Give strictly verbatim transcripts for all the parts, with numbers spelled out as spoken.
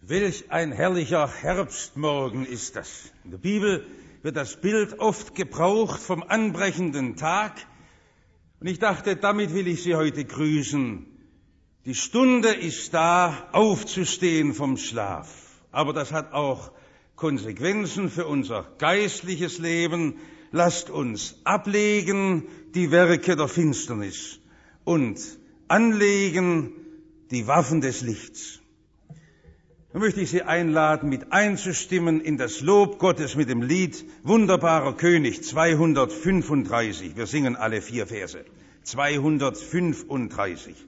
Welch ein herrlicher Herbstmorgen ist das. In der Bibel wird das Bild oft gebraucht vom anbrechenden Tag. Und ich dachte, damit will ich Sie heute grüßen. Die Stunde ist da, aufzustehen vom Schlaf. Aber das hat auch Konsequenzen für unser geistliches Leben. Lasst uns ablegen die Werke der Finsternis und anlegen die Waffen des Lichts. Nun möchte ich Sie einladen, mit einzustimmen in das Lob Gottes mit dem Lied Wunderbarer König zweihundertfünfunddreißig. Wir singen alle vier Verse. zweihundertfünfunddreißig.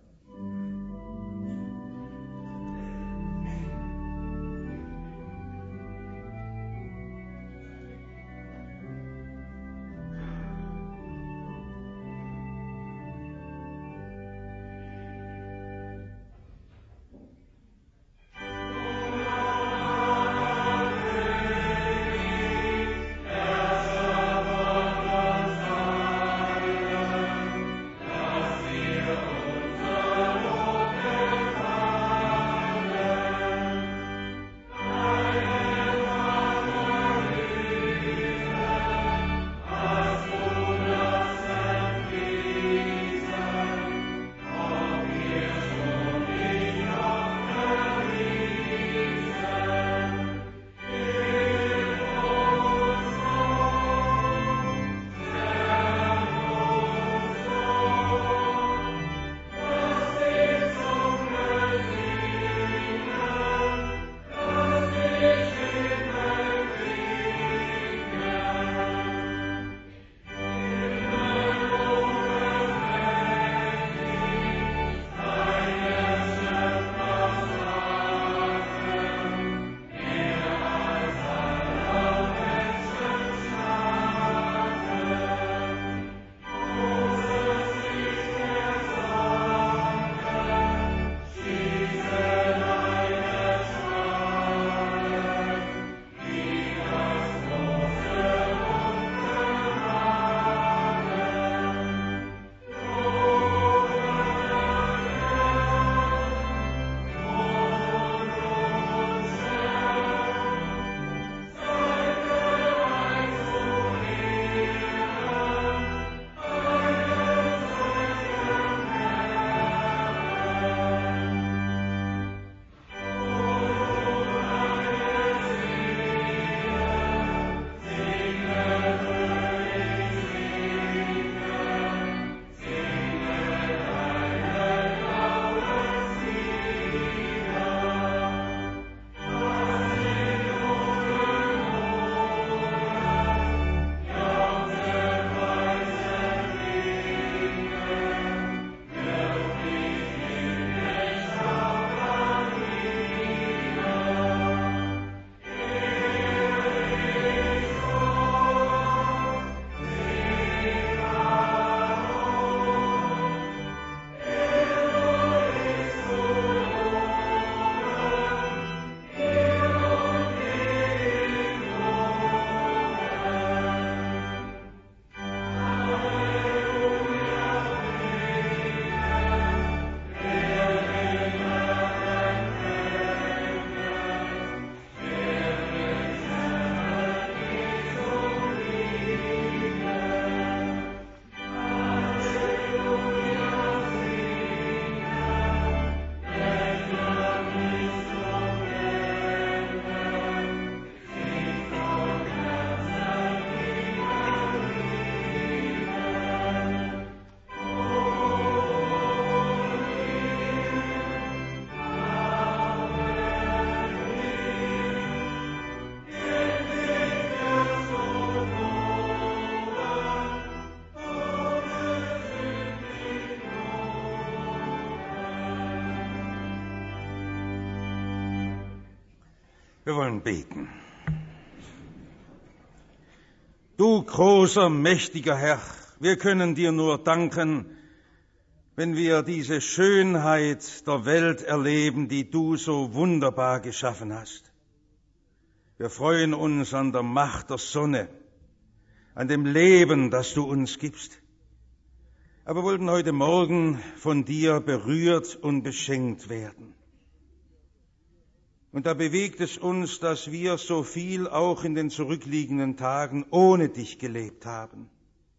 Wir wollen beten. Du großer, mächtiger Herr, wir können dir nur danken, wenn wir diese Schönheit der Welt erleben, die du so wunderbar geschaffen hast. Wir freuen uns an der Macht der Sonne, an dem Leben, das du uns gibst. Aber wollten heute Morgen von dir berührt und beschenkt werden. Und da bewegt es uns, dass wir so viel auch in den zurückliegenden Tagen ohne dich gelebt haben.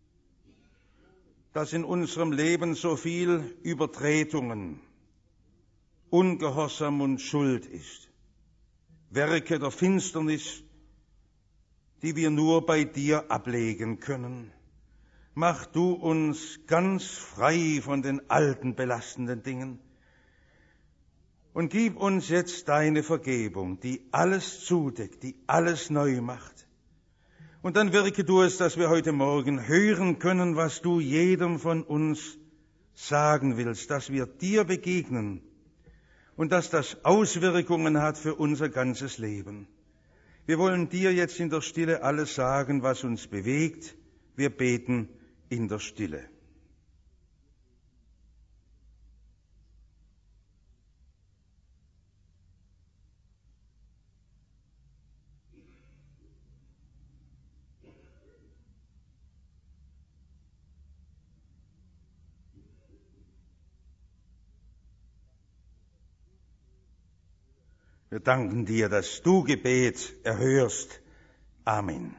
Dass in unserem Leben so viel Übertretungen, Ungehorsam und Schuld ist. Werke der Finsternis, die wir nur bei dir ablegen können. Mach du uns ganz frei von den alten belastenden Dingen und gib uns jetzt deine Vergebung, die alles zudeckt, die alles neu macht. Und dann wirke du es, dass wir heute Morgen hören können, was du jedem von uns sagen willst, dass wir dir begegnen und dass das Auswirkungen hat für unser ganzes Leben. Wir wollen dir jetzt in der Stille alles sagen, was uns bewegt. Wir beten in der Stille. Wir danken dir, dass du Gebet erhörst. Amen.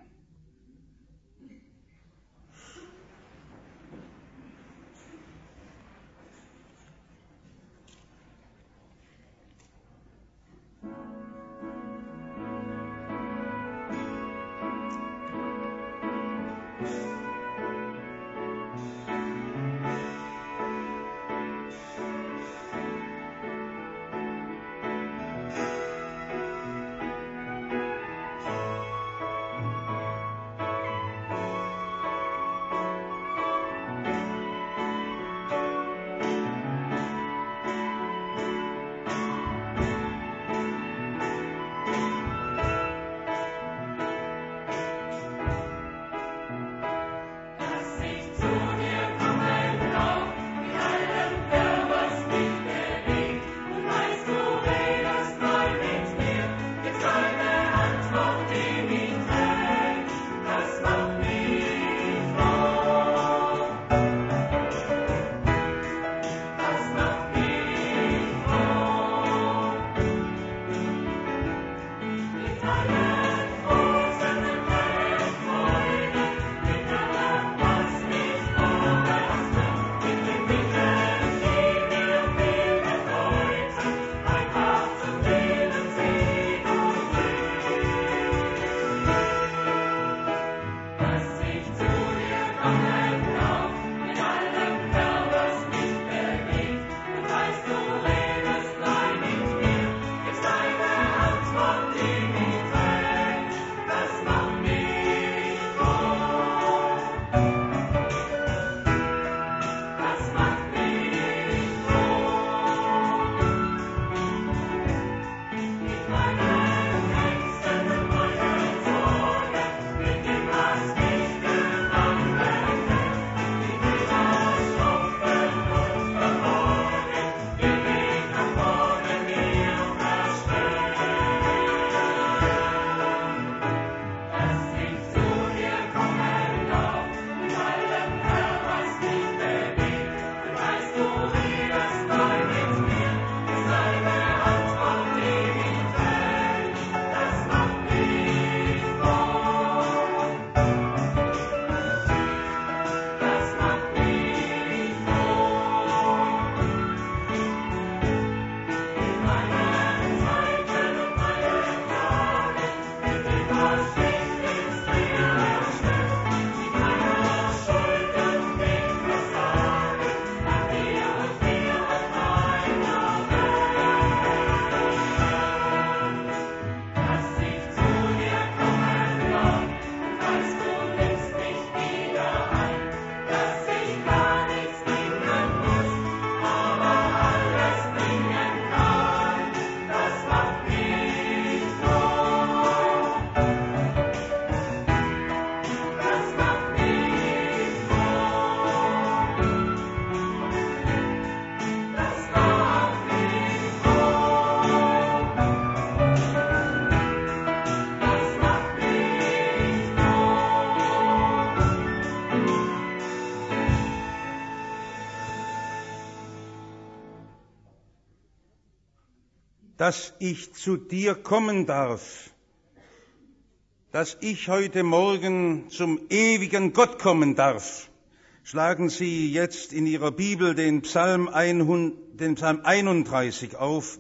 dass ich zu dir kommen darf, dass ich heute Morgen zum ewigen Gott kommen darf. Schlagen Sie jetzt in Ihrer Bibel den Psalm, den Psalm einunddreißig auf.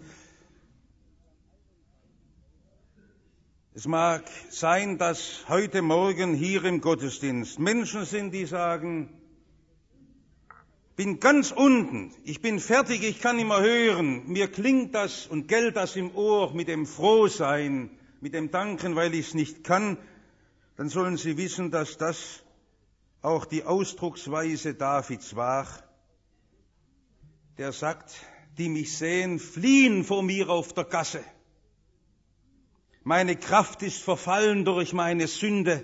Es mag sein, dass heute Morgen hier im Gottesdienst Menschen sind, die sagen, bin ganz unten, ich bin fertig, ich kann nicht mehr hören, mir klingt das und gellt das im Ohr mit dem Frohsein, mit dem Danken, weil ich es nicht kann, dann sollen Sie wissen, dass das auch die Ausdrucksweise Davids war, der sagt, die mich sehen, fliehen vor mir auf der Gasse. Meine Kraft ist verfallen durch meine Sünde.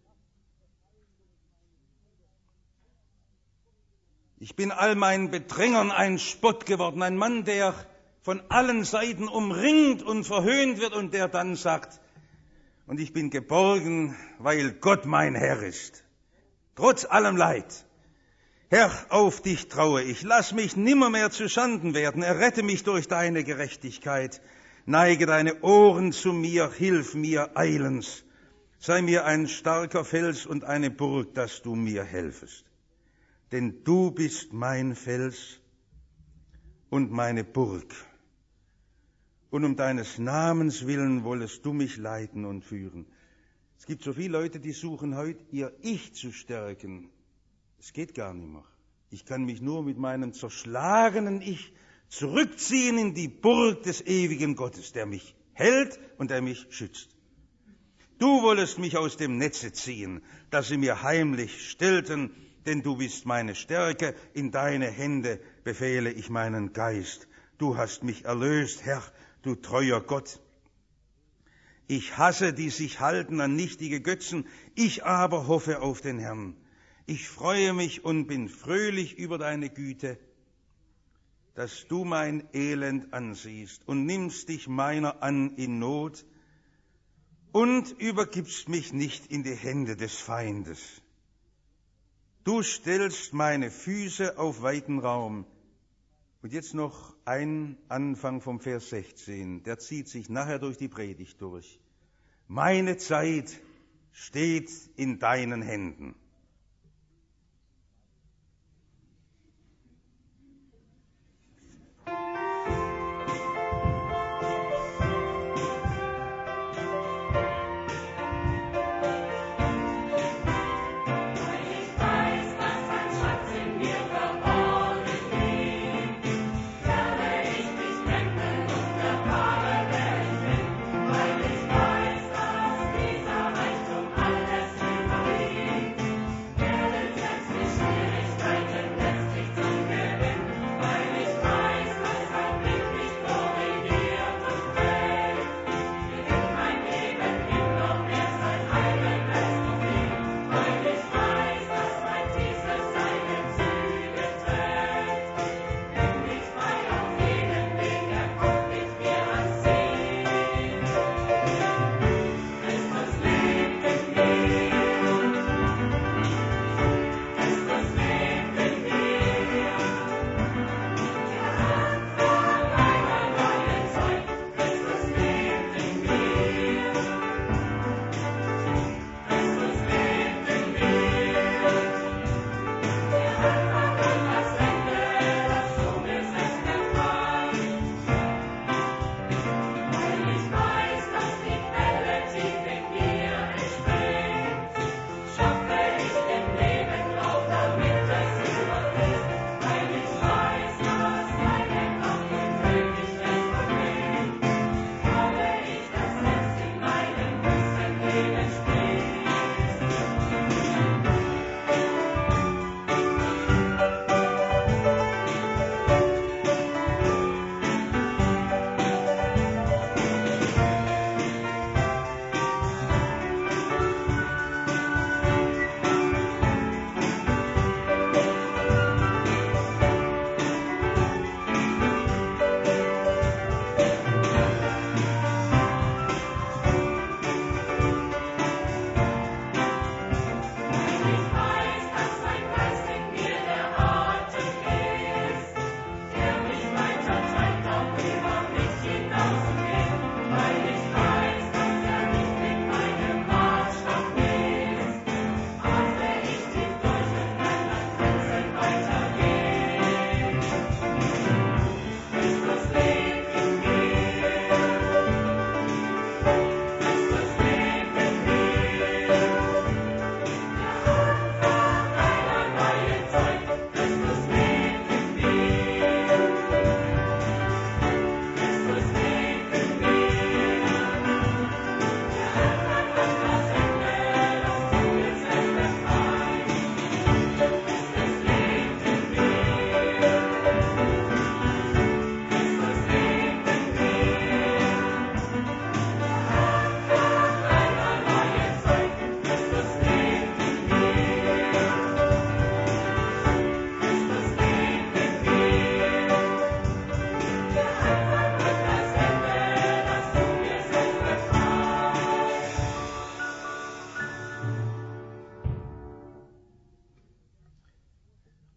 Ich bin all meinen Bedrängern ein Spott geworden, ein Mann, der von allen Seiten umringt und verhöhnt wird und der dann sagt, und ich bin geborgen, weil Gott mein Herr ist, trotz allem Leid. Herr, auf dich traue ich, lass mich nimmermehr zu Schanden werden, errette mich durch deine Gerechtigkeit, neige deine Ohren zu mir, hilf mir eilends, sei mir ein starker Fels und eine Burg, dass du mir helfest. Denn du bist mein Fels und meine Burg. Und um deines Namens willen wollest du mich leiten und führen. Es gibt so viele Leute, die suchen heute, ihr Ich zu stärken. Es geht gar nicht mehr. Ich kann mich nur mit meinem zerschlagenen Ich zurückziehen in die Burg des ewigen Gottes, der mich hält und der mich schützt. Du wollest mich aus dem Netze ziehen, das sie mir heimlich stellten, denn du bist meine Stärke, in deine Hände befehle ich meinen Geist. Du hast mich erlöst, Herr, du treuer Gott. Ich hasse, die sich halten an nichtige Götzen, ich aber hoffe auf den Herrn. Ich freue mich und bin fröhlich über deine Güte, dass du mein Elend ansiehst und nimmst dich meiner an in Not und übergibst mich nicht in die Hände des Feindes. Du stellst meine Füße auf weiten Raum. Und jetzt noch ein Anfang vom Vers sechzehn, der zieht sich nachher durch die Predigt durch. Meine Zeit steht in deinen Händen.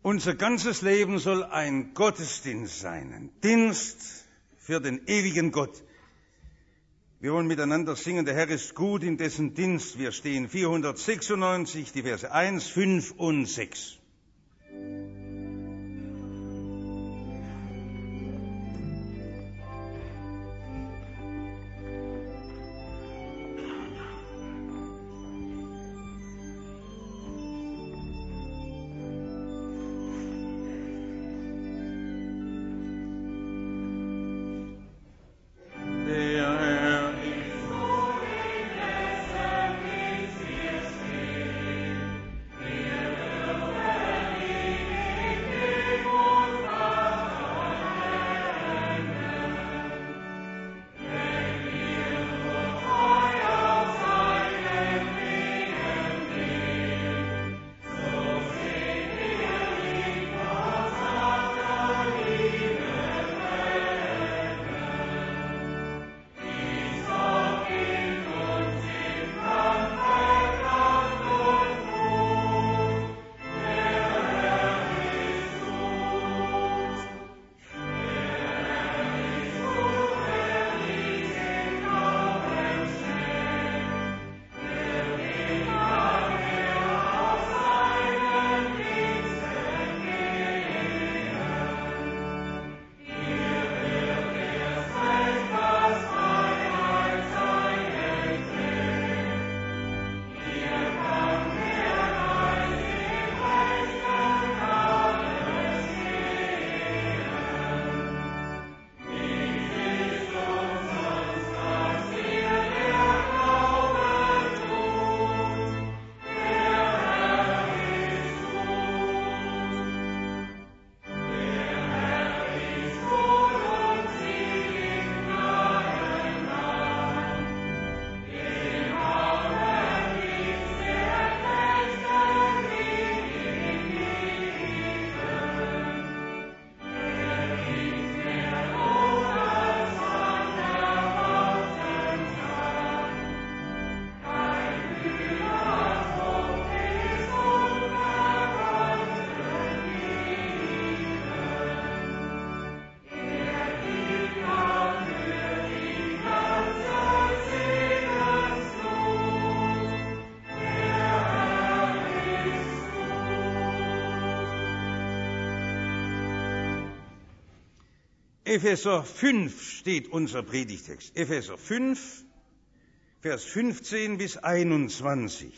Unser ganzes Leben soll ein Gottesdienst sein, ein Dienst für den ewigen Gott. Wir wollen miteinander singen, der Herr ist gut in dessen Dienst. Wir stehen vierhundertsechsundneunzig, die Verse eins, fünf und sechs. Epheser fünf steht unser Predigtext. Epheser fünf, Vers fünfzehn bis einundzwanzig.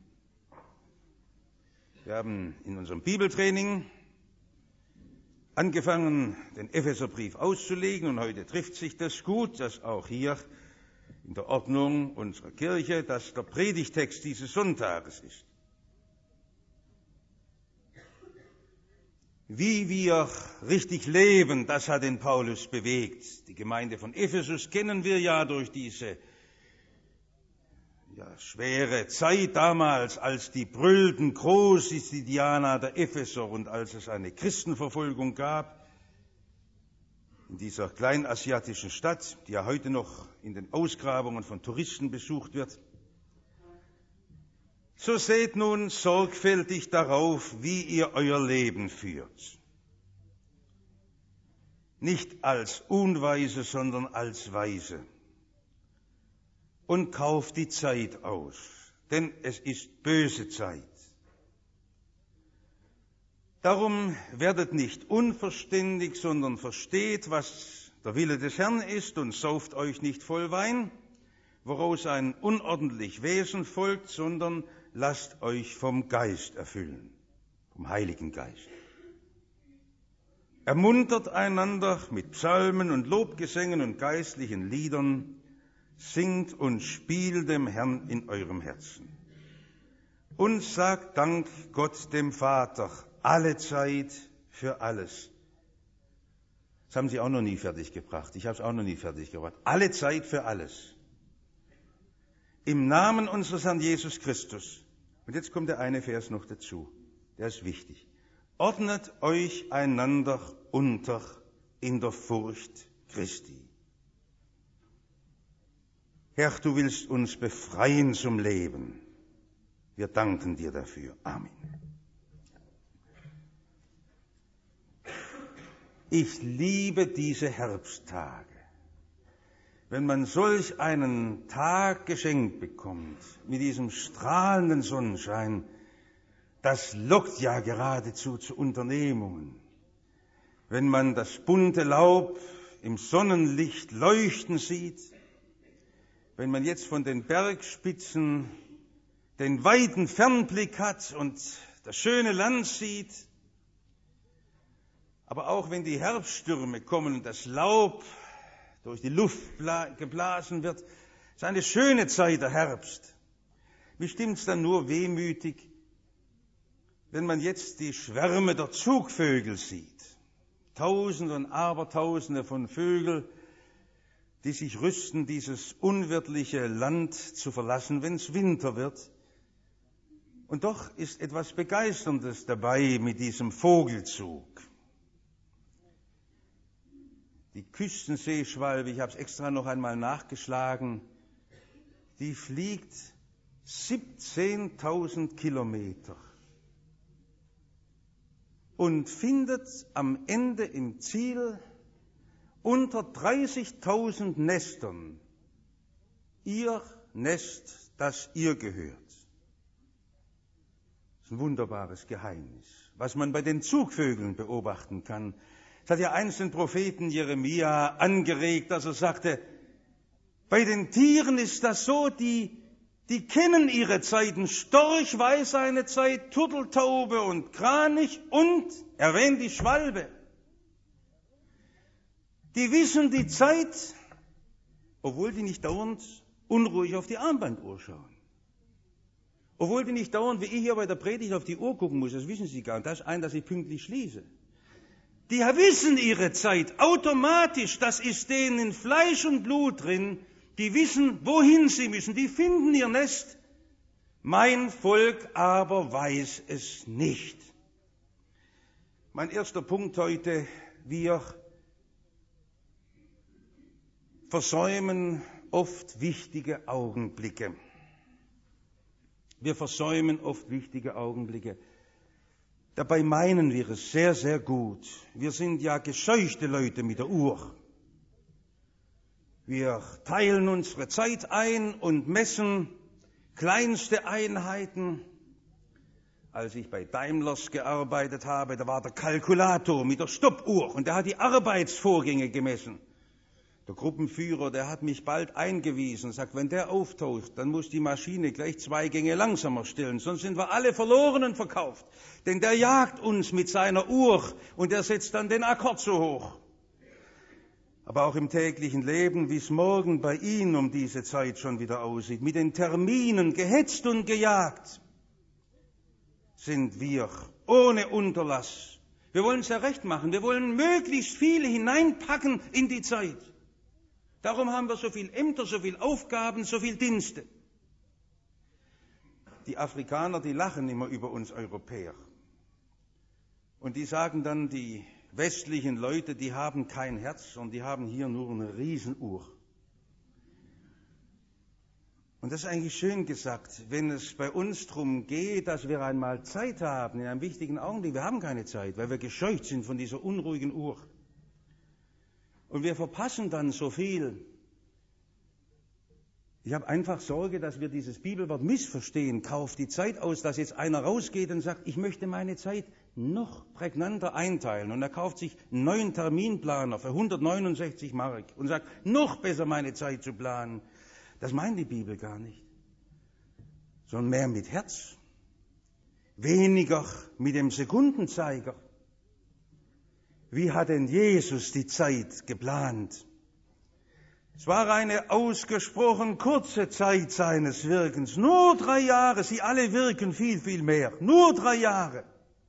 Wir haben in unserem Bibeltraining angefangen, den Epheserbrief auszulegen, und heute trifft sich das gut, dass auch hier in der Ordnung unserer Kirche, dass der Predigtext dieses Sonntages ist. Wie wir richtig leben, das hat den Paulus bewegt. Die Gemeinde von Ephesus kennen wir ja durch diese ja, schwere Zeit damals, als die brüllten, groß ist die Diana der Epheser, und als es eine Christenverfolgung gab in dieser kleinasiatischen Stadt, die ja heute noch in den Ausgrabungen von Touristen besucht wird. So seht nun sorgfältig darauf, wie ihr euer Leben führt. Nicht als Unweise, sondern als Weise. Und kauft die Zeit aus, denn es ist böse Zeit. Darum werdet nicht unverständig, sondern versteht, was der Wille des Herrn ist, und sauft euch nicht voll Wein, woraus ein unordentlich Wesen folgt, sondern lasst euch vom Geist erfüllen, vom Heiligen Geist. Ermuntert einander mit Psalmen und Lobgesängen und geistlichen Liedern, singt und spielt dem Herrn in eurem Herzen. Und sagt Dank Gott dem Vater, alle Zeit für alles. Das haben Sie auch noch nie fertiggebracht. Ich habe es auch noch nie fertiggebracht. Alle Zeit für alles. Im Namen unseres Herrn Jesus Christus. Und jetzt kommt der eine Vers noch dazu. Der ist wichtig. Ordnet euch einander unter in der Furcht Christi. Herr, du willst uns befreien zum Leben. Wir danken dir dafür. Amen. Ich liebe diese Herbsttage. Wenn man solch einen Tag geschenkt bekommt, mit diesem strahlenden Sonnenschein, das lockt ja geradezu zu Unternehmungen. Wenn man das bunte Laub im Sonnenlicht leuchten sieht, wenn man jetzt von den Bergspitzen den weiten Fernblick hat und das schöne Land sieht, aber auch wenn die Herbststürme kommen und das Laub durch die Luft geblasen wird, ist eine schöne Zeit der Herbst. Wie stimmt's dann nur wehmütig, wenn man jetzt die Schwärme der Zugvögel sieht? Tausende und Abertausende von Vögeln, die sich rüsten, dieses unwirtliche Land zu verlassen, wenn es Winter wird. Und doch ist etwas Begeisterndes dabei mit diesem Vogelzug. Die Küstenseeschwalbe, ich habe es extra noch einmal nachgeschlagen, die fliegt siebzehntausend Kilometer und findet am Ende im Ziel unter dreißigtausend Nestern ihr Nest, das ihr gehört. Das ist ein wunderbares Geheimnis, was man bei den Zugvögeln beobachten kann. Es hat ja einst den Propheten Jeremia angeregt, dass er sagte, bei den Tieren ist das so, die, die kennen ihre Zeiten. Storch weiß seine Zeit, Turteltaube und Kranich und, erwähnt die Schwalbe. Die wissen die Zeit, obwohl die nicht dauernd unruhig auf die Armbanduhr schauen. Obwohl die nicht dauernd, wie ich hier bei der Predigt, auf die Uhr gucken muss, das wissen sie gar nicht. Das ist ein, dass ich pünktlich schließe. Die wissen ihre Zeit automatisch, das ist denen in Fleisch und Blut drin, die wissen, wohin sie müssen, die finden ihr Nest. Mein Volk aber weiß es nicht. Mein erster Punkt heute, wir versäumen oft wichtige Augenblicke. Wir versäumen oft wichtige Augenblicke. Dabei meinen wir es sehr, sehr gut. Wir sind ja gescheuchte Leute mit der Uhr. Wir teilen unsere Zeit ein und messen kleinste Einheiten. Als ich bei Daimlers gearbeitet habe, da war der Kalkulator mit der Stoppuhr und der hat die Arbeitsvorgänge gemessen. Der Gruppenführer, der hat mich bald eingewiesen, sagt, wenn der auftaucht, dann muss die Maschine gleich zwei Gänge langsamer stellen, sonst sind wir alle verloren und verkauft. Denn der jagt uns mit seiner Uhr und er setzt dann den Akkord so hoch. Aber auch im täglichen Leben, wie es morgen bei Ihnen um diese Zeit schon wieder aussieht, mit den Terminen gehetzt und gejagt, sind wir ohne Unterlass. Wir wollen es ja recht machen, wir wollen möglichst viel hineinpacken in die Zeit. Darum haben wir so viel Ämter, so viel Aufgaben, so viel Dienste. Die Afrikaner, die lachen immer über uns Europäer. Und die sagen dann, die westlichen Leute, die haben kein Herz und die haben hier nur eine Riesenuhr. Und das ist eigentlich schön gesagt, wenn es bei uns darum geht, dass wir einmal Zeit haben, in einem wichtigen Augenblick. Wir haben keine Zeit, weil wir gescheucht sind von dieser unruhigen Uhr. Und wir verpassen dann so viel. Ich habe einfach Sorge, dass wir dieses Bibelwort missverstehen. Kauft die Zeit aus, dass jetzt einer rausgeht und sagt, ich möchte meine Zeit noch prägnanter einteilen. Und er kauft sich einen neuen Terminplaner für hundertneunundsechzig Mark und sagt, noch besser meine Zeit zu planen. Das meint die Bibel gar nicht, sondern mehr mit Herz. Weniger mit dem Sekundenzeiger. Wie hat denn Jesus die Zeit geplant? Es war eine ausgesprochen kurze Zeit seines Wirkens. Nur drei Jahre. Sie alle wirken viel, viel mehr. Nur drei Jahre.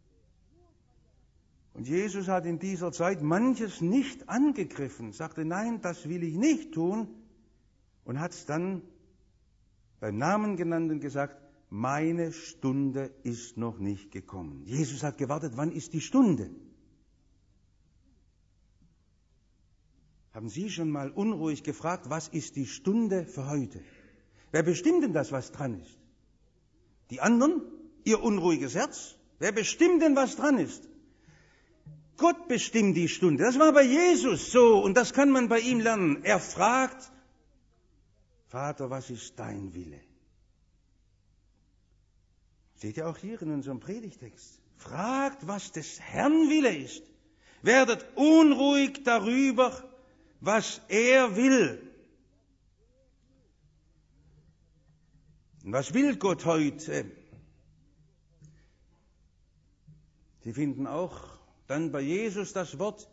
Und Jesus hat in dieser Zeit manches nicht angegriffen. Sagte, nein, das will ich nicht tun. Und hat es dann beim Namen genannten gesagt, meine Stunde ist noch nicht gekommen. Jesus hat gewartet, wann ist die Stunde? Haben Sie schon mal unruhig gefragt, was ist die Stunde für heute? Wer bestimmt denn das, was dran ist? Die anderen? Ihr unruhiges Herz? Wer bestimmt denn, was dran ist? Gott bestimmt die Stunde. Das war bei Jesus so und das kann man bei ihm lernen. Er fragt, Vater, was ist dein Wille? Steht ja auch hier in unserem Predigtext. Fragt, was des Herrn Wille ist. Werdet unruhig darüber, was er will. Und was will Gott heute? Sie finden auch dann bei Jesus das Wort,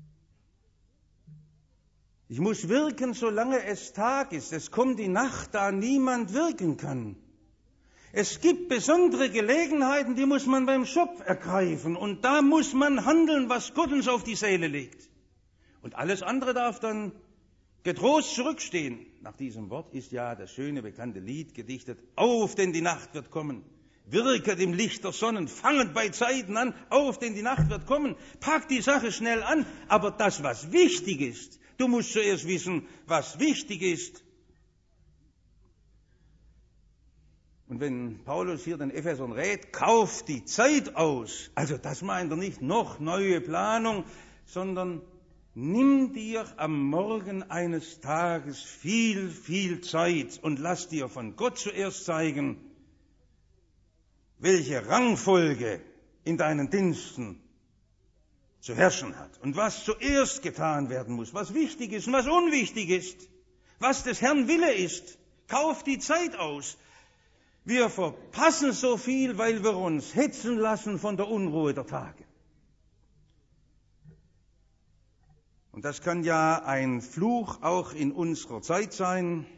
ich muss wirken, solange es Tag ist. Es kommt die Nacht, da niemand wirken kann. Es gibt besondere Gelegenheiten, die muss man beim Schopf ergreifen. Und da muss man handeln, was Gott uns auf die Seele legt. Und alles andere darf dann getrost zurückstehen. Nach diesem Wort ist ja das schöne, bekannte Lied gedichtet. Auf, denn die Nacht wird kommen. Wirket im Licht der Sonnen, fanget bei Zeiten an. Auf, denn die Nacht wird kommen. Pack die Sache schnell an. Aber das, was wichtig ist, du musst zuerst wissen, was wichtig ist. Und wenn Paulus hier den Ephesern rät, kauft die Zeit aus, also das meint er nicht noch neue Planung, sondern nimm dir am Morgen eines Tages viel, viel Zeit und lass dir von Gott zuerst zeigen, welche Rangfolge in deinen Diensten zu herrschen hat und was zuerst getan werden muss, was wichtig ist und was unwichtig ist, was des Herrn Wille ist. Kauf die Zeit aus. Wir verpassen so viel, weil wir uns hetzen lassen von der Unruhe der Tage. Und das kann ja ein Fluch auch in unserer Zeit sein.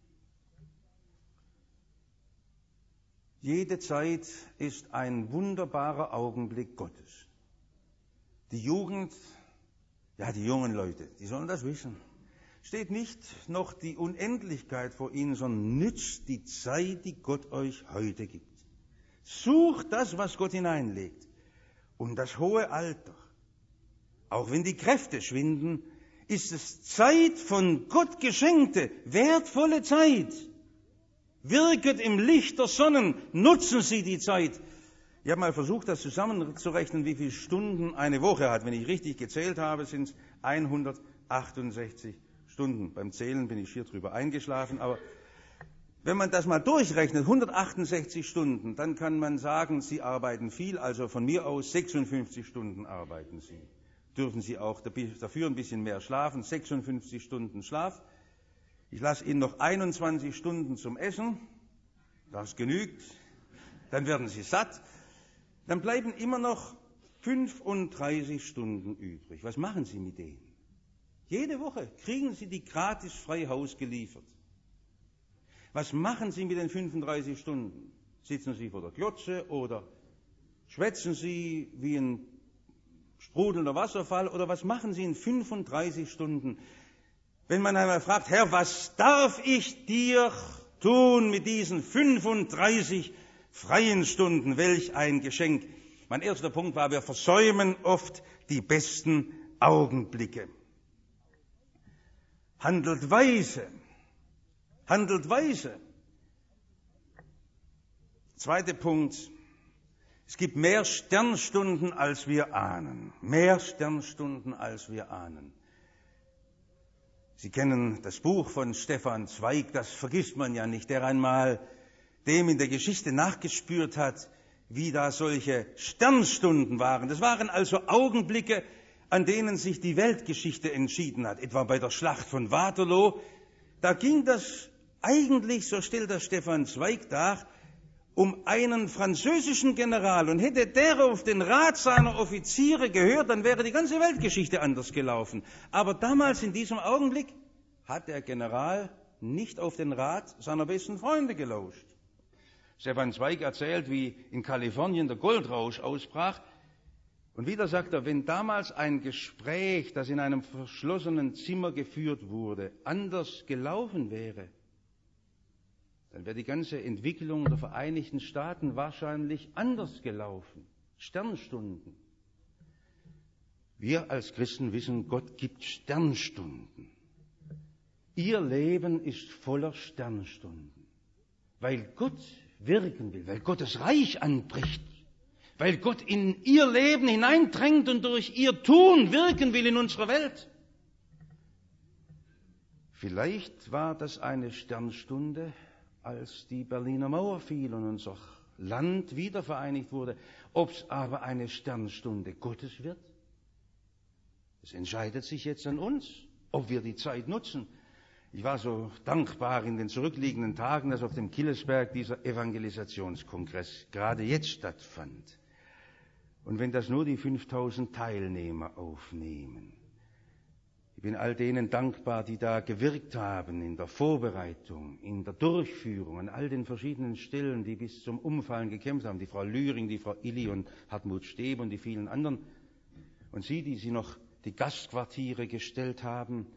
Jede Zeit ist ein wunderbarer Augenblick Gottes. Die Jugend, ja die jungen Leute, die sollen das wissen. Steht nicht noch die Unendlichkeit vor ihnen, sondern nützt die Zeit, die Gott euch heute gibt. Sucht das, was Gott hineinlegt. Und das hohe Alter, auch wenn die Kräfte schwinden, ist es Zeit von Gott geschenkte, wertvolle Zeit. Wirket im Licht der Sonnen, nutzen Sie die Zeit. Ich habe mal versucht, das zusammenzurechnen, wie viele Stunden eine Woche hat. Wenn ich richtig gezählt habe, sind es hundertachtundsechzig Stunden. Beim Zählen bin ich hier drüber eingeschlafen, aber wenn man das mal durchrechnet, hundertachtundsechzig Stunden, dann kann man sagen, Sie arbeiten viel, also von mir aus sechsundfünfzig Stunden arbeiten Sie. Dürfen Sie auch dafür ein bisschen mehr schlafen, sechsundfünfzig Stunden Schlaf. Ich lasse Ihnen noch einundzwanzig Stunden zum Essen, das genügt, dann werden Sie satt. Dann bleiben immer noch fünfunddreißig Stunden übrig. Was machen Sie mit denen? Jede Woche kriegen Sie die gratis frei Haus geliefert. Was machen Sie mit den fünfunddreißig Stunden? Sitzen Sie vor der Glotze oder schwätzen Sie wie ein sprudelnder Wasserfall oder was machen Sie in fünfunddreißig Stunden? Wenn man einmal fragt, Herr, was darf ich dir tun mit diesen fünfunddreißig freien Stunden? Welch ein Geschenk. Mein erster Punkt war, wir versäumen oft die besten Augenblicke. Handelt weise. Handelt weise. Zweiter Punkt. Es gibt mehr Sternstunden, als wir ahnen. Mehr Sternstunden, als wir ahnen. Sie kennen das Buch von Stefan Zweig, das vergisst man ja nicht, der einmal dem in der Geschichte nachgespürt hat, wie da solche Sternstunden waren. Das waren also Augenblicke, an denen sich die Weltgeschichte entschieden hat, etwa bei der Schlacht von Waterloo. Da ging das eigentlich, so stellt das Stefan Zweig dar, um einen französischen General. Und hätte der auf den Rat seiner Offiziere gehört, dann wäre die ganze Weltgeschichte anders gelaufen. Aber damals, in diesem Augenblick, hat der General nicht auf den Rat seiner besten Freunde gelauscht. Stefan Zweig erzählt, wie in Kalifornien der Goldrausch ausbrach. Und wieder sagt er, wenn damals ein Gespräch, das in einem verschlossenen Zimmer geführt wurde, anders gelaufen wäre, dann wäre die ganze Entwicklung der Vereinigten Staaten wahrscheinlich anders gelaufen. Sternstunden. Wir als Christen wissen, Gott gibt Sternstunden. Ihr Leben ist voller Sternstunden, weil Gott wirken will, weil Gottes Reich anbricht, weil Gott in ihr Leben hineindrängt und durch ihr Tun wirken will in unserer Welt. Vielleicht war das eine Sternstunde, als die Berliner Mauer fiel und unser Land wiedervereinigt wurde. Ob es aber eine Sternstunde Gottes wird, es entscheidet sich jetzt an uns, ob wir die Zeit nutzen. Ich war so dankbar in den zurückliegenden Tagen, dass auf dem Killesberg dieser Evangelisationskongress gerade jetzt stattfand. Und wenn das nur die fünftausend Teilnehmer aufnehmen. Ich bin all denen dankbar, die da gewirkt haben in der Vorbereitung, in der Durchführung, an all den verschiedenen Stellen, die bis zum Umfallen gekämpft haben. Die Frau Lühring, die Frau Illi und Hartmut Steb und die vielen anderen. Und Sie, die Sie noch die Gastquartiere gestellt haben.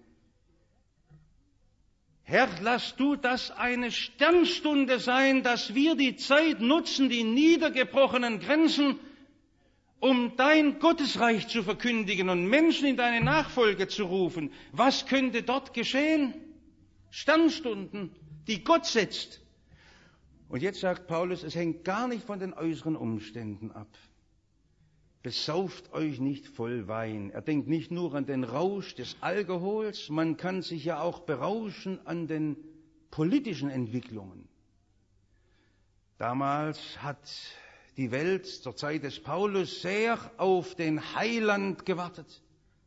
Herr, lass du das eine Sternstunde sein, dass wir die Zeit nutzen, die niedergebrochenen Grenzen, um dein Gottesreich zu verkündigen und Menschen in deine Nachfolge zu rufen. Was könnte dort geschehen? Sternstunden, die Gott setzt. Und jetzt sagt Paulus, es hängt gar nicht von den äußeren Umständen ab. Besauft euch nicht voll Wein. Er denkt nicht nur an den Rausch des Alkohols, man kann sich ja auch berauschen an den politischen Entwicklungen. Damals hat die Welt zur Zeit des Paulus sehr auf den Heiland gewartet.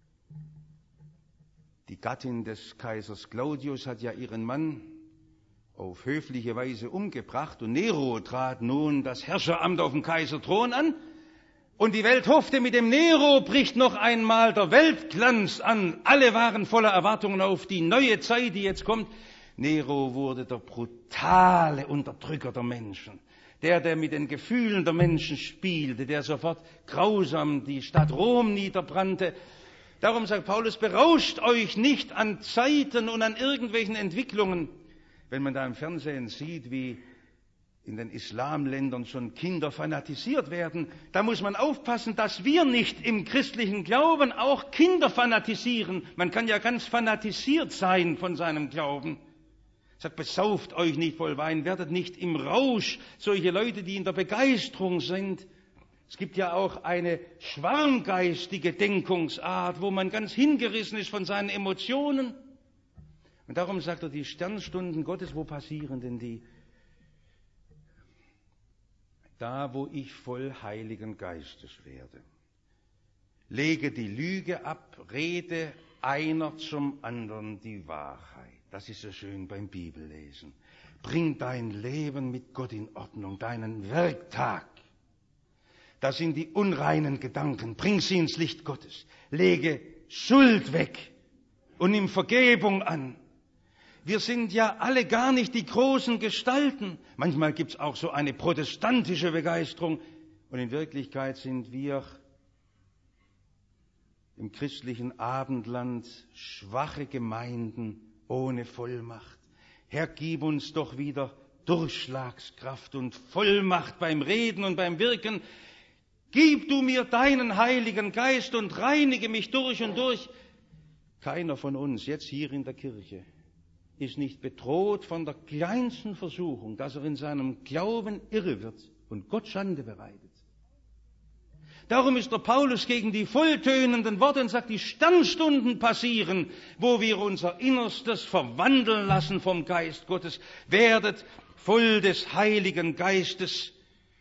Die Gattin des Kaisers Claudius hat ja ihren Mann auf höfliche Weise umgebracht und Nero trat nun das Herrscheramt auf dem Kaiserthron an. Und die Welt hoffte, mit dem Nero bricht noch einmal der Weltglanz an. Alle waren voller Erwartungen auf die neue Zeit, die jetzt kommt. Nero wurde der brutale Unterdrücker der Menschen. Der, der mit den Gefühlen der Menschen spielte, der sofort grausam die Stadt Rom niederbrannte. Darum sagt Paulus, berauscht euch nicht an Zeiten und an irgendwelchen Entwicklungen. Wenn man da im Fernsehen sieht, wie in den Islamländern schon Kinder fanatisiert werden, da muss man aufpassen, dass wir nicht im christlichen Glauben auch Kinder fanatisieren. Man kann ja ganz fanatisiert sein von seinem Glauben. Er sagt, besauft euch nicht voll Wein, werdet nicht im Rausch solche Leute, die in der Begeisterung sind. Es gibt ja auch eine schwarmgeistige Denkungsart, wo man ganz hingerissen ist von seinen Emotionen. Und darum sagt er, die Sternstunden Gottes, wo passieren denn die? Da, wo ich voll Heiligen Geistes werde. Lege die Lüge ab, rede einer zum anderen die Wahrheit. Das ist so schön beim Bibellesen. Bring dein Leben mit Gott in Ordnung, deinen Werktag. Das sind die unreinen Gedanken. Bring sie ins Licht Gottes. Lege Schuld weg und nimm Vergebung an. Wir sind ja alle gar nicht die großen Gestalten. Manchmal gibt es auch so eine protestantische Begeisterung. Und in Wirklichkeit sind wir im christlichen Abendland schwache Gemeinden ohne Vollmacht. Herr, gib uns doch wieder Durchschlagskraft und Vollmacht beim Reden und beim Wirken. Gib du mir deinen Heiligen Geist und reinige mich durch und durch. Keiner von uns jetzt hier in der Kirche ist nicht bedroht von der kleinsten Versuchung, dass er in seinem Glauben irre wird und Gott Schande bereitet. Darum ist der Paulus gegen die volltönenden Worte und sagt, die Sternstunden passieren, wo wir unser Innerstes verwandeln lassen vom Geist Gottes. Werdet voll des Heiligen Geistes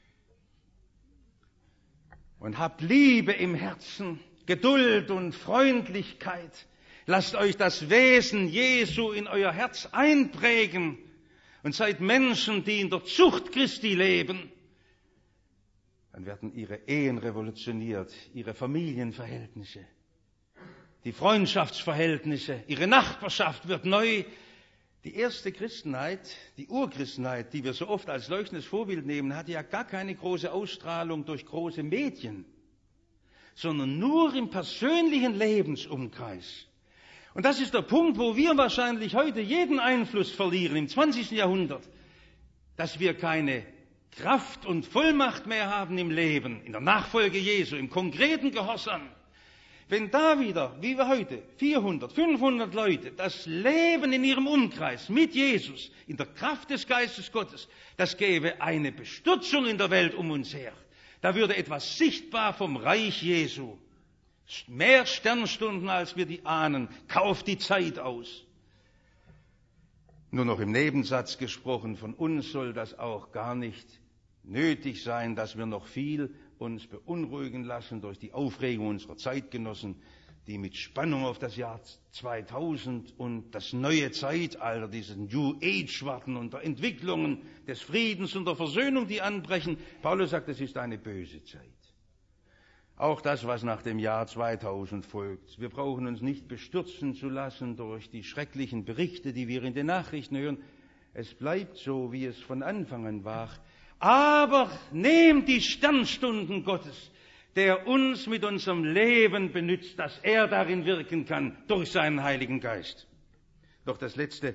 und habt Liebe im Herzen, Geduld und Freundlichkeit. Lasst euch das Wesen Jesu in euer Herz einprägen und seid Menschen, die in der Zucht Christi leben. Dann werden ihre Ehen revolutioniert, ihre Familienverhältnisse, die Freundschaftsverhältnisse, ihre Nachbarschaft wird neu. Die erste Christenheit, die Urchristenheit, die wir so oft als leuchtendes Vorbild nehmen, hatte ja gar keine große Ausstrahlung durch große Medien, sondern nur im persönlichen Lebensumkreis. Und das ist der Punkt, wo wir wahrscheinlich heute jeden Einfluss verlieren im zwanzigsten Jahrhundert, dass wir keine Kraft und Vollmacht mehr haben im Leben, in der Nachfolge Jesu, im konkreten Gehorsam. Wenn da wieder, wie wir heute, vierhundert, fünfhundert Leute das Leben in ihrem Umkreis mit Jesus, in der Kraft des Geistes Gottes, das gäbe eine Bestürzung in der Welt um uns her. Da würde etwas sichtbar vom Reich Jesu. Mehr Sternstunden, als wir die ahnen. Kauft die Zeit aus. Nur noch im Nebensatz gesprochen, von uns soll das auch gar nicht nötig sein, dass wir noch viel uns beunruhigen lassen durch die Aufregung unserer Zeitgenossen, die mit Spannung auf das Jahr zweitausend und das neue Zeitalter, diesen New Age warten unter Entwicklungen des Friedens und der Versöhnung, die anbrechen. Paulus sagt, es ist eine böse Zeit. Auch das, was nach dem Jahr zweitausend folgt. Wir brauchen uns nicht bestürzen zu lassen durch die schrecklichen Berichte, die wir in den Nachrichten hören. Es bleibt so, wie es von Anfang an war. Aber nehmt die Sternstunden Gottes, der uns mit unserem Leben benützt, dass er darin wirken kann, durch seinen Heiligen Geist. Doch das Letzte.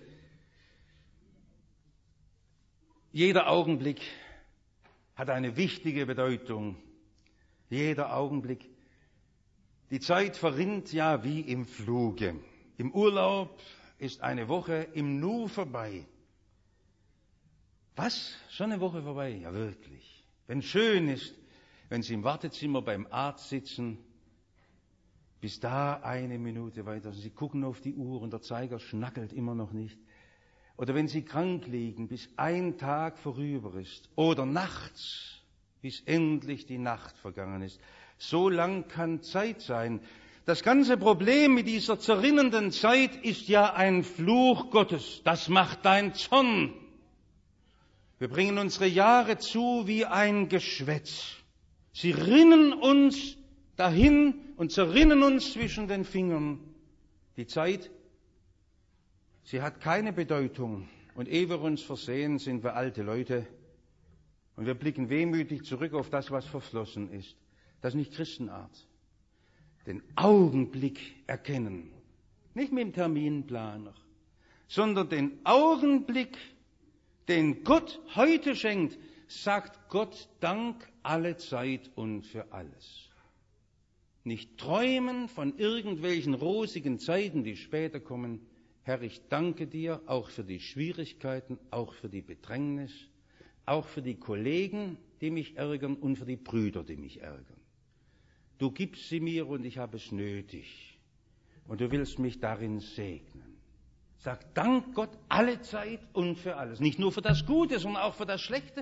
Jeder Augenblick hat eine wichtige Bedeutung. Jeder Augenblick. Die Zeit verrinnt ja wie im Fluge. Im Urlaub ist eine Woche im Nu vorbei. Was? Schon eine Woche vorbei? Ja, wirklich. Wenn es schön ist, wenn Sie im Wartezimmer beim Arzt sitzen, bis da eine Minute weiter. Sie gucken auf die Uhr und der Zeiger schnackelt immer noch nicht. Oder wenn Sie krank liegen, bis ein Tag vorüber ist. Oder nachts, bis endlich die Nacht vergangen ist. So lang kann Zeit sein. Das ganze Problem mit dieser zerrinnenden Zeit ist ja ein Fluch Gottes. Das macht dein Zorn. Wir bringen unsere Jahre zu wie ein Geschwätz. Sie rinnen uns dahin und zerrinnen uns zwischen den Fingern. Die Zeit, sie hat keine Bedeutung. Und ehe wir uns versehen, sind wir alte Leute. Und wir blicken wehmütig zurück auf das, was verflossen ist. Das ist nicht Christenart. Den Augenblick erkennen. Nicht mit dem Terminplaner, sondern den Augenblick, den Gott heute schenkt, sagt Gott Dank alle Zeit und für alles. Nicht träumen von irgendwelchen rosigen Zeiten, die später kommen. Herr, ich danke dir auch für die Schwierigkeiten, auch für die Bedrängnis, auch für die Kollegen, die mich ärgern und für die Brüder, die mich ärgern. Du gibst sie mir und ich habe es nötig. Und du willst mich darin segnen. Sag Dank Gott alle Zeit und für alles. Nicht nur für das Gute, sondern auch für das Schlechte.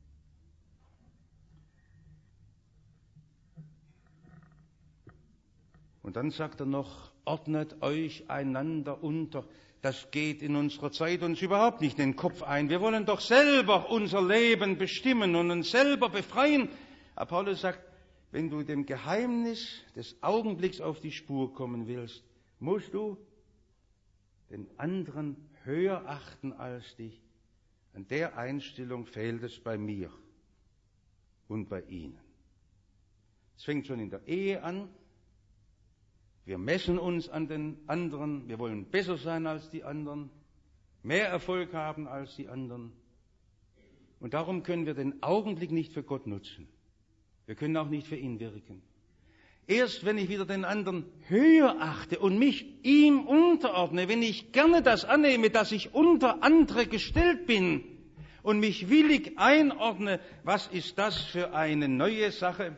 Und dann sagt er noch, ordnet euch einander unter. Das geht in unserer Zeit uns überhaupt nicht in den Kopf ein. Wir wollen doch selber unser Leben bestimmen und uns selber befreien. Aber Paulus sagt, wenn du dem Geheimnis des Augenblicks auf die Spur kommen willst, musst du den anderen höher achten als dich. An der Einstellung fehlt es bei mir und bei Ihnen. Es fängt schon in der Ehe an. Wir messen uns an den anderen. Wir wollen besser sein als die anderen, mehr Erfolg haben als die anderen. Und darum können wir den Augenblick nicht für Gott nutzen. Wir können auch nicht für ihn wirken. Erst wenn ich wieder den anderen höher achte und mich ihm unterordne, wenn ich gerne das annehme, dass ich unter andere gestellt bin und mich willig einordne, was ist das für eine neue Sache?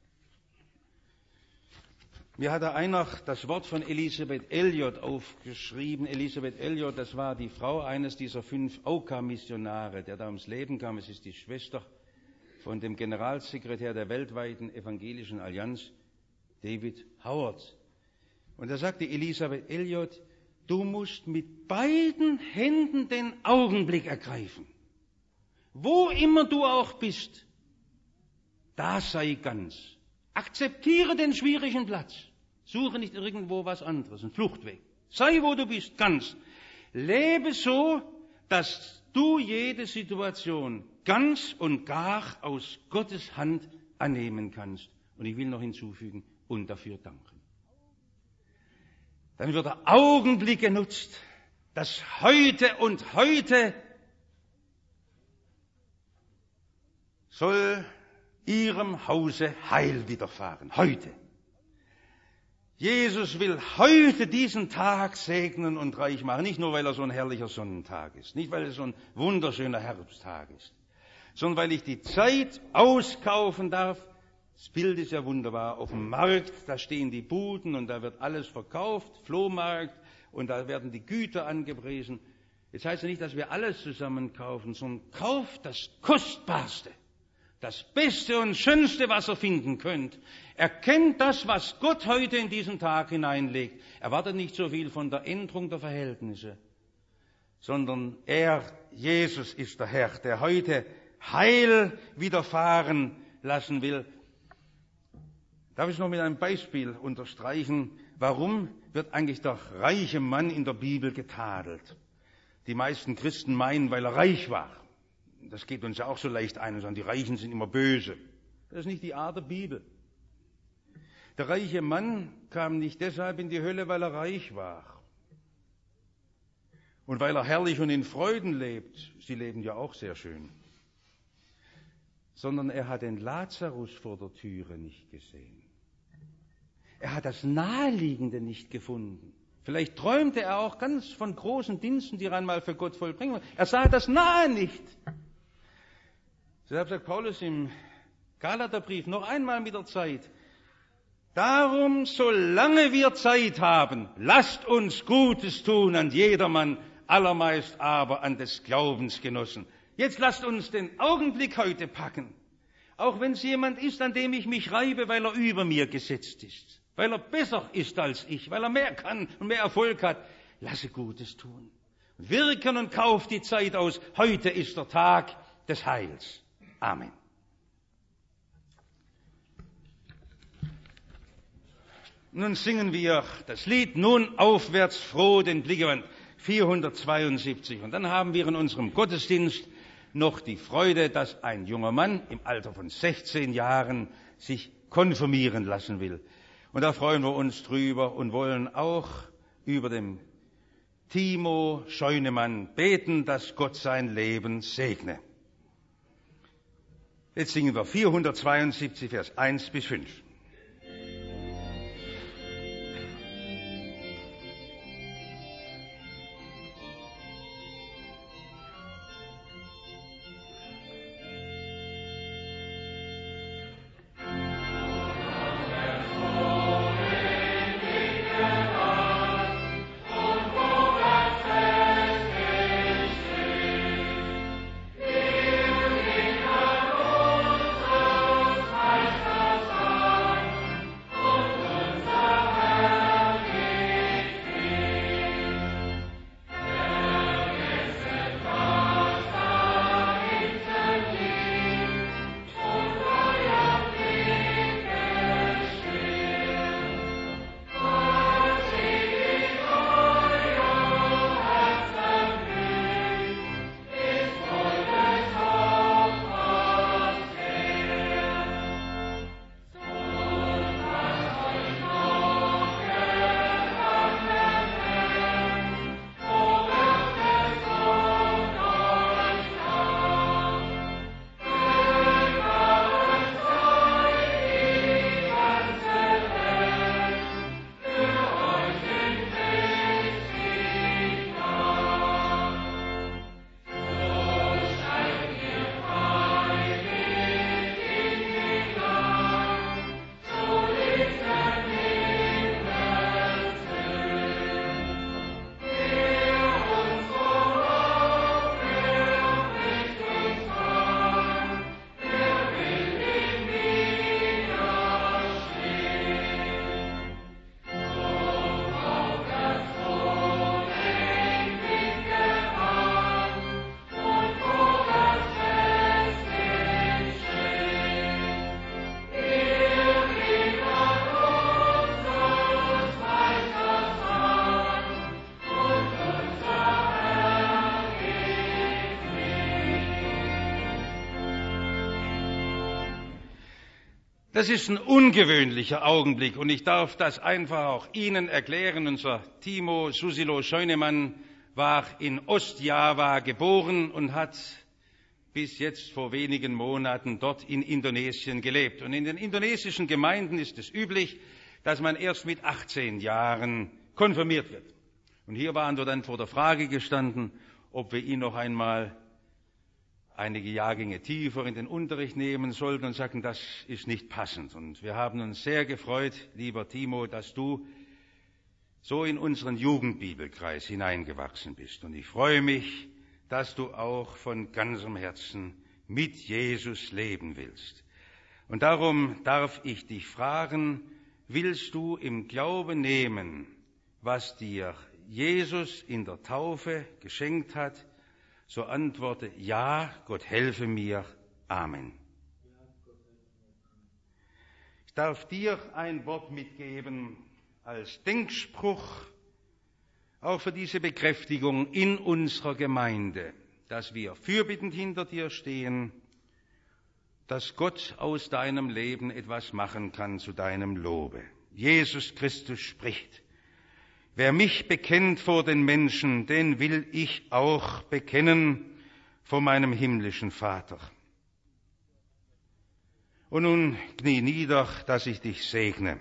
Mir hat da einer das Wort von Elisabeth Elliot aufgeschrieben. Elisabeth Elliot, das war die Frau eines dieser fünf Oka-Missionare, der da ums Leben kam. Es ist die Schwester von dem Generalsekretär der weltweiten evangelischen Allianz, David Howard. Und da sagte Elisabeth Elliot, du musst mit beiden Händen den Augenblick ergreifen. Wo immer du auch bist, da sei ganz. Akzeptiere den schwierigen Platz. Suche nicht irgendwo was anderes, einen Fluchtweg. Sei, wo du bist, ganz. Lebe so, dass du jede Situation ganz und gar aus Gottes Hand annehmen kannst. Und ich will noch hinzufügen, und dafür danken. Dann wird der Augenblick genutzt, das Heute und Heute soll ihrem Hause Heil widerfahren. Heute. Jesus will heute diesen Tag segnen und reich machen. Nicht nur, weil er so ein herrlicher Sonnentag ist. Nicht, weil es so ein wunderschöner Herbsttag ist. Sondern weil ich die Zeit auskaufen darf, Das Bild ist ja wunderbar. Auf dem Markt, da stehen die Buden und da wird alles verkauft, Flohmarkt, und da werden die Güter angepriesen. Jetzt heißt ja nicht, dass wir alles zusammen kaufen, sondern kauft das Kostbarste, das Beste und Schönste, was ihr finden könnt. Erkennt das, was Gott heute in diesen Tag hineinlegt. Erwartet nicht so viel von der Änderung der Verhältnisse, sondern er, Jesus, ist der Herr, der heute Heil widerfahren lassen will. Darf ich noch mit einem Beispiel unterstreichen, warum wird eigentlich der reiche Mann in der Bibel getadelt? Die meisten Christen meinen, weil er reich war. Das geht uns ja auch so leicht ein und sagen, die Reichen sind immer böse. Das ist nicht die Art der Bibel. Der reiche Mann kam nicht deshalb in die Hölle, weil er reich war. Und weil er herrlich und in Freuden lebt, sie leben ja auch sehr schön, sondern er hat den Lazarus vor der Türe nicht gesehen. Er hat das Naheliegende nicht gefunden. Vielleicht träumte er auch ganz von großen Diensten, die er einmal für Gott vollbringen will. Er sah das Nahe nicht. Deshalb sagt Paulus im Galaterbrief noch einmal mit der Zeit: Darum, solange wir Zeit haben, lasst uns Gutes tun an jedermann, allermeist aber an des Glaubens Genossen. Jetzt lasst uns den Augenblick heute packen. Auch wenn es jemand ist, an dem ich mich reibe, weil er über mir gesetzt ist, weil er besser ist als ich, weil er mehr kann und mehr Erfolg hat, lasse Gutes tun. Wirken und kauf die Zeit aus. Heute ist der Tag des Heils. Amen. Nun singen wir das Lied Nun aufwärts froh den Blick gewandt, vierhundertzweiundsiebzig. Und dann haben wir in unserem Gottesdienst noch die Freude, dass ein junger Mann im Alter von sechzehn Jahren sich konfirmieren lassen will. Und da freuen wir uns drüber und wollen auch über den Timo Scheunemann beten, dass Gott sein Leben segne. Jetzt singen wir vierhundertzweiundsiebzig, Vers eins bis fünf. Das ist ein ungewöhnlicher Augenblick und ich darf das einfach auch Ihnen erklären. Unser Timo Susilo Scheunemann war in Ostjava geboren und hat bis jetzt vor wenigen Monaten dort in Indonesien gelebt. Und in den indonesischen Gemeinden ist es üblich, dass man erst mit achtzehn Jahren konfirmiert wird. Und hier waren wir dann vor der Frage gestanden, ob wir ihn noch einmal einige Jahrgänge tiefer in den Unterricht nehmen sollten und sagten, das ist nicht passend. Und wir haben uns sehr gefreut, lieber Timo, dass du so in unseren Jugendbibelkreis hineingewachsen bist. Und ich freue mich, dass du auch von ganzem Herzen mit Jesus leben willst. Und darum darf ich dich fragen, willst du im Glauben nehmen, was dir Jesus in der Taufe geschenkt hat? So antworte, ja, Gott helfe mir. Amen. Ich darf dir ein Wort mitgeben als Denkspruch, auch für diese Bekräftigung in unserer Gemeinde, dass wir fürbittend hinter dir stehen, dass Gott aus deinem Leben etwas machen kann zu deinem Lobe. Jesus Christus spricht, wer mich bekennt vor den Menschen, den will ich auch bekennen vor meinem himmlischen Vater. Und nun knie nieder, dass ich dich segne.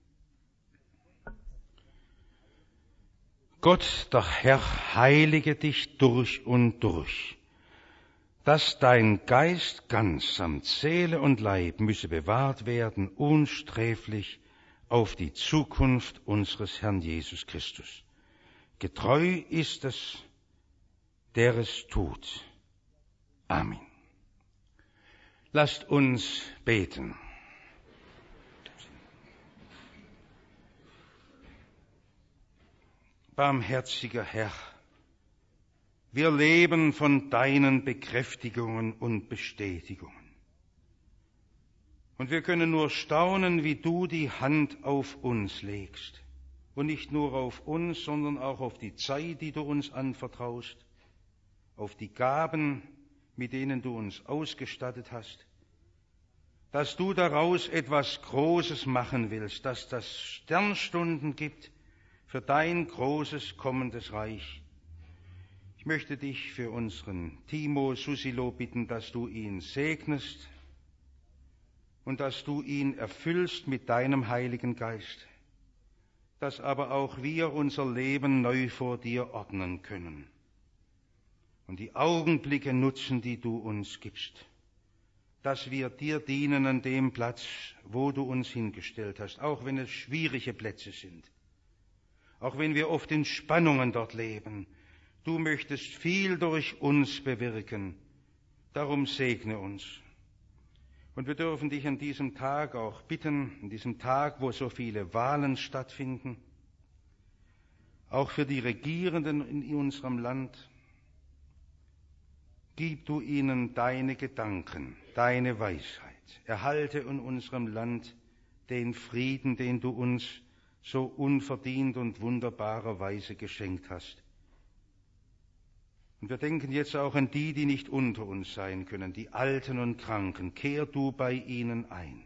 Gott, der Herr, heilige dich durch und durch, dass dein Geist ganz samt Seele und Leib müsse bewahrt werden, unsträflich auf die Zukunft unseres Herrn Jesus Christus. Getreu ist es, der es tut. Amen. Lasst uns beten. Barmherziger Herr, wir leben von deinen Bekräftigungen und Bestätigungen. Und wir können nur staunen, wie du die Hand auf uns legst. Und nicht nur auf uns, sondern auch auf die Zeit, die du uns anvertraust, auf die Gaben, mit denen du uns ausgestattet hast, dass du daraus etwas Großes machen willst, dass das Sternstunden gibt für dein großes kommendes Reich. Ich möchte dich für unseren Timo Susilo bitten, dass du ihn segnest und dass du ihn erfüllst mit deinem Heiligen Geist, dass aber auch wir unser Leben neu vor dir ordnen können und die Augenblicke nutzen, die du uns gibst, dass wir dir dienen an dem Platz, wo du uns hingestellt hast, auch wenn es schwierige Plätze sind, auch wenn wir oft in Spannungen dort leben. Du möchtest viel durch uns bewirken, darum segne uns. Und wir dürfen dich an diesem Tag auch bitten, an diesem Tag, wo so viele Wahlen stattfinden, auch für die Regierenden in unserem Land, gib du ihnen deine Gedanken, deine Weisheit. Erhalte in unserem Land den Frieden, den du uns so unverdient und wunderbarerweise geschenkt hast. Und wir denken jetzt auch an die, die nicht unter uns sein können, die Alten und Kranken. Kehr du bei ihnen ein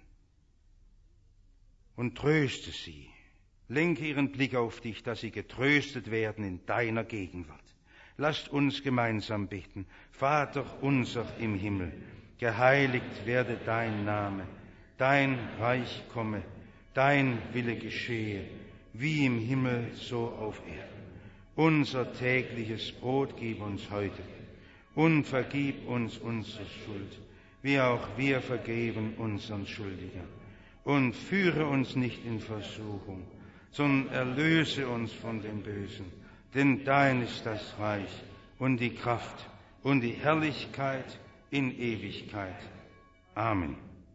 und tröste sie. Lenke ihren Blick auf dich, dass sie getröstet werden in deiner Gegenwart. Lasst uns gemeinsam beten. Vater unser im Himmel, geheiligt werde dein Name, dein Reich komme, dein Wille geschehe, wie im Himmel so auf Erden. Unser tägliches Brot gib uns heute und vergib uns unsere Schuld, wie auch wir vergeben unseren Schuldigern. Und führe uns nicht in Versuchung, sondern erlöse uns von dem Bösen. Denn dein ist das Reich und die Kraft und die Herrlichkeit in Ewigkeit. Amen.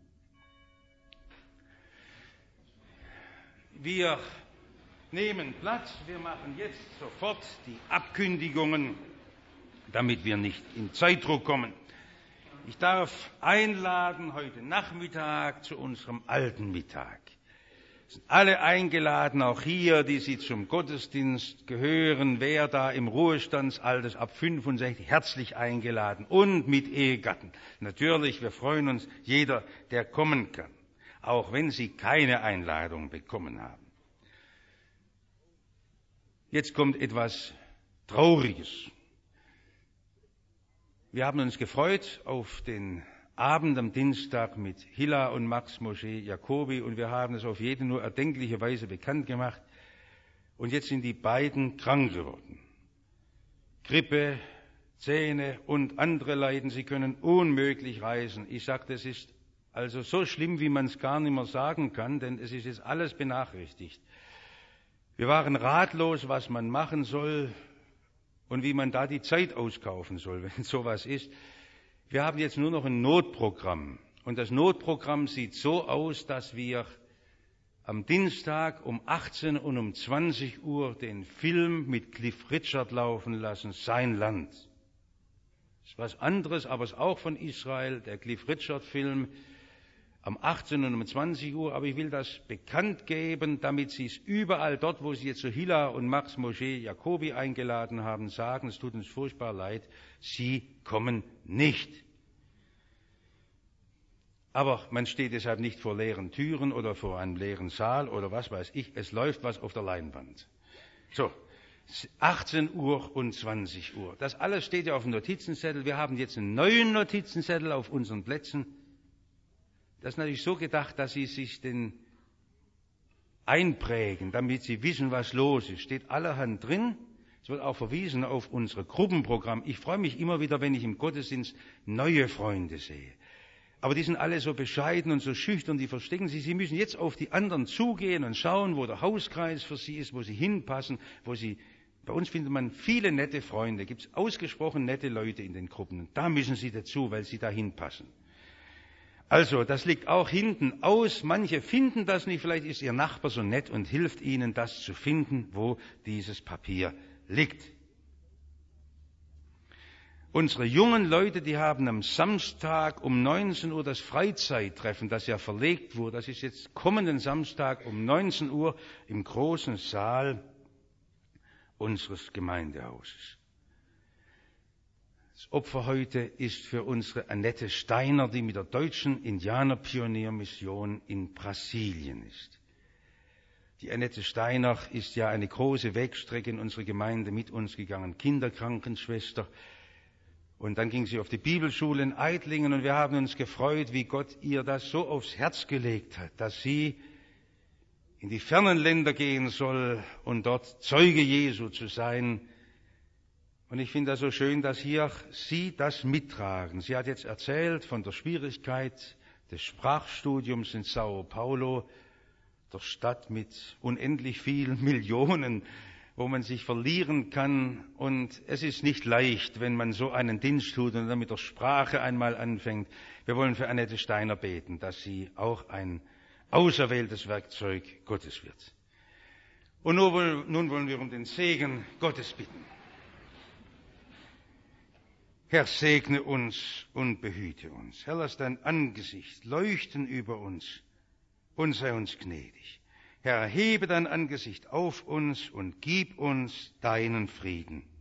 Wir nehmen Platz. Wir machen jetzt sofort die Abkündigungen, damit wir nicht in Zeitdruck kommen. Ich darf einladen heute Nachmittag zu unserem alten Mittag. Es sind alle eingeladen, auch hier, die Sie zum Gottesdienst gehören, wer da im Ruhestandsalter ab fünfundsechzig, herzlich eingeladen und mit Ehegatten. Natürlich, wir freuen uns, jeder, der kommen kann, auch wenn Sie keine Einladung bekommen haben. Jetzt kommt etwas Trauriges. Wir haben uns gefreut auf den Abend am Dienstag mit Hilla und Max Moshe Jacobi und wir haben es auf jede nur erdenkliche Weise bekannt gemacht. Und jetzt sind die beiden krank geworden. Grippe, Zähne und andere leiden. Sie können unmöglich reisen. Ich sage, das ist also so schlimm, wie man es gar nicht mehr sagen kann, denn es ist jetzt alles benachrichtigt. Wir waren ratlos, was man machen soll und wie man da die Zeit auskaufen soll, wenn sowas ist. Wir haben jetzt nur noch ein Notprogramm. Und das Notprogramm sieht so aus, dass wir am Dienstag um achtzehn und um zwanzig Uhr den Film mit Cliff Richard laufen lassen, Sein Land. Das ist was anderes, aber es ist auch von Israel, der Cliff Richard-Film, am achtzehn und um zwanzig Uhr. Aber ich will das bekannt geben, damit Sie es überall dort, wo Sie jetzt so Hilla und Max Moshe Jacobi eingeladen haben, sagen, es tut uns furchtbar leid, Sie kommen nicht. Aber man steht deshalb nicht vor leeren Türen oder vor einem leeren Saal oder was weiß ich. Es läuft was auf der Leinwand. So, achtzehn Uhr und zwanzig Uhr. Das alles steht ja auf dem Notizenzettel. Wir haben jetzt einen neuen Notizenzettel auf unseren Plätzen. Das ist natürlich so gedacht, dass Sie sich den einprägen, damit Sie wissen, was los ist. Steht allerhand drin. Es wird auch verwiesen auf unser Gruppenprogramm. Ich freue mich immer wieder, wenn ich im Gottesdienst neue Freunde sehe. Aber die sind alle so bescheiden und so schüchtern, die verstecken sich. Sie müssen jetzt auf die anderen zugehen und schauen, wo der Hauskreis für sie ist, wo sie hinpassen, wo sie... Bei uns findet man viele nette Freunde, gibt es ausgesprochen nette Leute in den Gruppen. Und da müssen sie dazu, weil sie da hinpassen. Also, das liegt auch hinten aus. Manche finden das nicht. Vielleicht ist ihr Nachbar so nett und hilft ihnen, das zu finden, wo dieses Papier liegt. Unsere jungen Leute, die haben am Samstag um neunzehn Uhr das Freizeittreffen, das ja verlegt wurde. Das ist jetzt kommenden Samstag um neunzehn Uhr im großen Saal unseres Gemeindehauses. Das Opfer heute ist für unsere Annette Steiner, die mit der deutschen Indianerpioniermission in Brasilien ist. Die Annette Steiner ist ja eine große Wegstrecke in unsere Gemeinde mit uns gegangen, Kinderkrankenschwester. Und dann ging sie auf die Bibelschule in Eitlingen und wir haben uns gefreut, wie Gott ihr das so aufs Herz gelegt hat, dass sie in die fernen Länder gehen soll und dort Zeuge Jesu zu sein. Und ich finde das so schön, dass hier Sie das mittragen. Sie hat jetzt erzählt von der Schwierigkeit des Sprachstudiums in Sao Paulo, der Stadt mit unendlich vielen Millionen, wo man sich verlieren kann. Und es ist nicht leicht, wenn man so einen Dienst tut und dann mit der Sprache einmal anfängt. Wir wollen für Annette Steiner beten, dass sie auch ein auserwähltes Werkzeug Gottes wird. Und nun wollen wir um den Segen Gottes bitten. Herr, segne uns und behüte uns. Herr, lass dein Angesicht leuchten über uns und sei uns gnädig. Herr, erhebe dein Angesicht auf uns und gib uns deinen Frieden.